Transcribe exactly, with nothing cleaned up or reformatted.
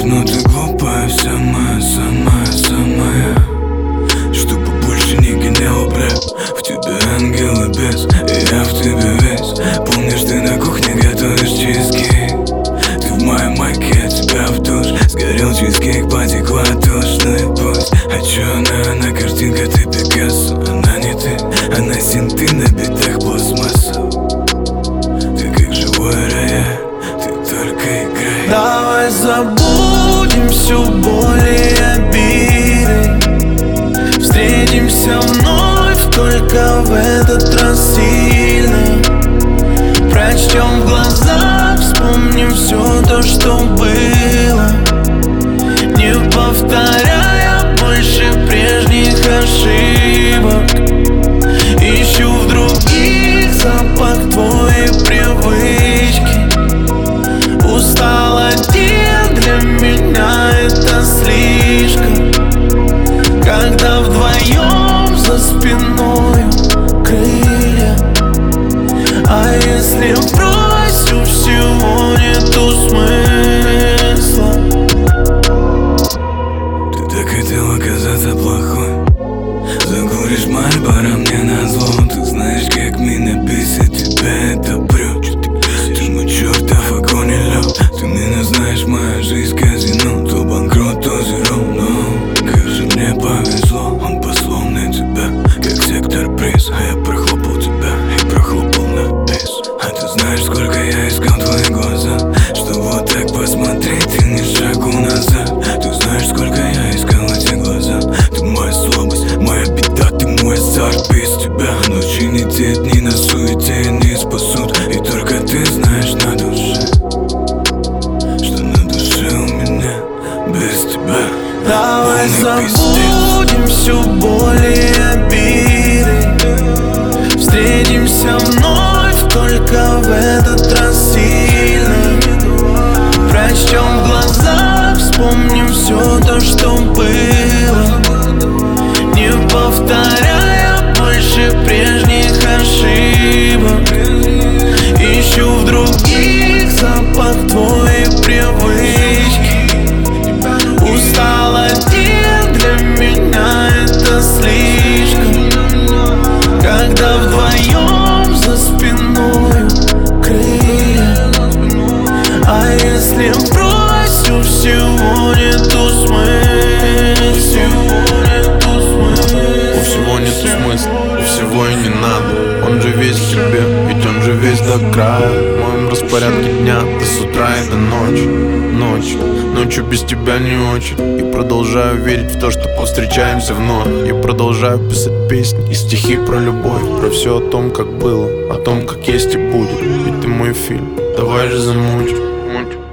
но ты глупая, самая, самая, самая. Чтобы больше не гонял брэп. В тебе ангел и бес, и я в тебе весь. Помнишь, ты на кухне готовишь чизкейк. Ты в моей майке, я тебя в душ. Сгорел чизкейк, потекла тушь, ну и пусть. А чё она, она картинка, ты Пикассо. Она не ты, она синты на битах пластмасса. Ты как живой рояль, ты только играй. Давай забудем всю боль и обиды. Встретимся вновь, только в этот раз сильно. Прочтем в глазах, вспомним все то, что было, не повторяя больше прежних ошибок. Ищу в других запах твоей привычки. Устал один, для меня это слишком. Когда вдвоем за спиной крылья. А если бросю, всего нету смысла. Ты так хотела казаться плохой. Закуришь Мальборо мне назло. Ты знаешь, как меня бесит, тебя это прёт. Ты мой чертов огонь и лёд. Ты меня знаешь, моя жизнь казино. То банкрот, то зеро, но как же мне повезло. Он послал мне тебя, как сектор приз. А я прохлопал тебя и прохлопал на бис. А ты знаешь, сколько я искал твои глаза, что вот так посмотреть и ни шагу назад. Ты знаешь, сколько я искал эти глаза. Ты моя слабость, моя беда, ты мой азарт. Без тебя ночи не те дни на суете не спасут. И только ты знаешь на душе, что на душе у меня без тебя. Давай забудем всю боль и обиды. Встретимся вновь, только в этот раз сильно. Прочтем в глазах, вспомним все то, что было, не повторяя больше прежних ошибок. Ищу в других запах твоей привычки. Устал один, для меня это слишком. Когда вдвоем за спиной крылья. А если бросю, всего нету смысла. У всего нету смысла, у всего и не надо. Он же весь в тебе, ведь он же весь до края. В моем распорядке дня до с утра и до ночи. Ночью, ночью без тебя не очень. И продолжаю верить в то, что повстречаемся вновь. И продолжаю писать песни и стихи про любовь. Про все о том, как было, о том, как есть и будет. Ведь ты мой фильм, давай же замучим.